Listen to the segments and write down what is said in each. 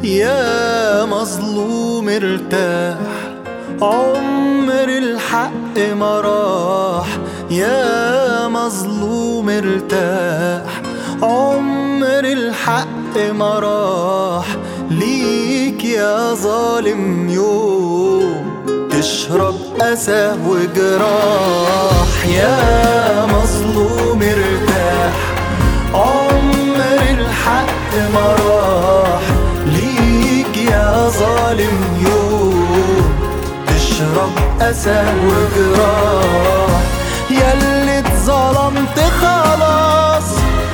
يا مظلوم ارتاح، عمر الحق ما راح. يا مظلوم ارتاح، عمر الحق ما راح. ليك يا ظالم يوم تشرب أسى وجراح. يا مظلوم ارتاح، عمر الحق ما راح. ليك يا ظالم يوم تشرب أسى وجراح. ياللي اتظلمت خلاص،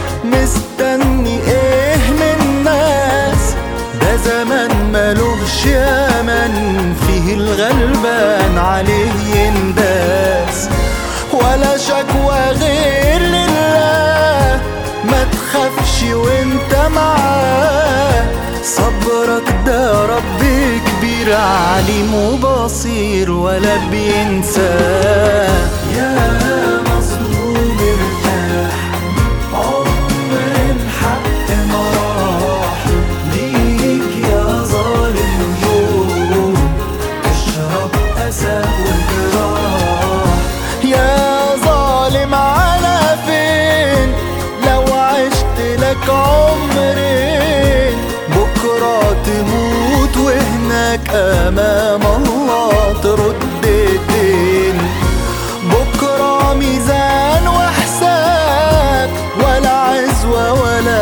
مستني ايه من الناس؟ ده زمان ملوش يمن، فيه الغلبان عليه ينداس. ولا شكوى غير لله، ما تخافش وانت معاه. صبرك ده رب كبير عليم وبصير ولا بينساه. يا مظلوم ارتاح، عمر الحق ما راح. ليك يا ظالم يوم اشرب أسى وجراح. يا ظالم على فين؟ لو عشت لك عمرين، بكرة تموت وهناك أمام الله ترد الدين. بكرة ميزان وحساب، ولا عزوة ولا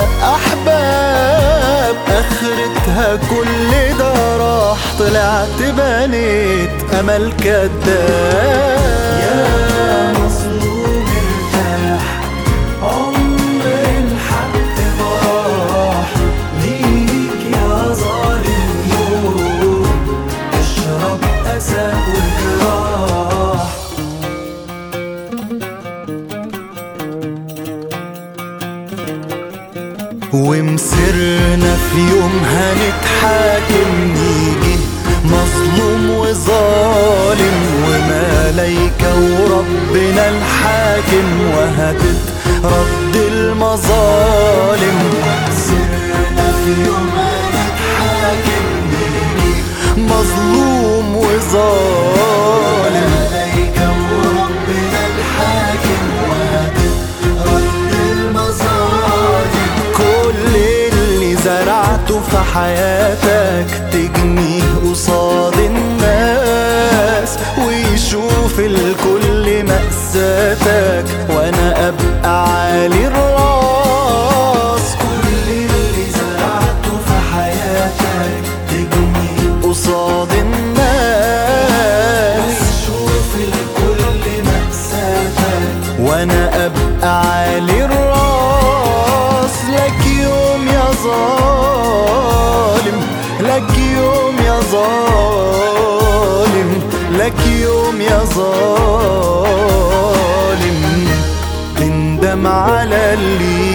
أحباب. آخرتها كل ده راح، طلعت بنيت أمل كداب. يا مظلوم ارتاح، عمر الحق ما راح. ليك يا ظالم يوم اشرب أسى وجراح. ومسرنا في يوم هنتحاكم، نيجي مظلوم وظالم وملايكة وربنا الحاكم، وهتترد المظالم. ومسرنا في يوم هنتحاكم، نيجي مظلوم وظالم، ملايكة وربنا الحاكم، وهتترد المظالم. كل اللي زرعته في حياتك تجنيه قصاد الناس، ويشوف الكل مأساتك وانا ابقى عالي الراس. كل اللي زرعته في حياتك تجنيه قصاد الناس، ويشوف الكل مأساتك وانا ابقى عالي الراس. لك يوم يا ظالم، لك يوم يا ظالم، لك يوم يا ظالم تندم على اللي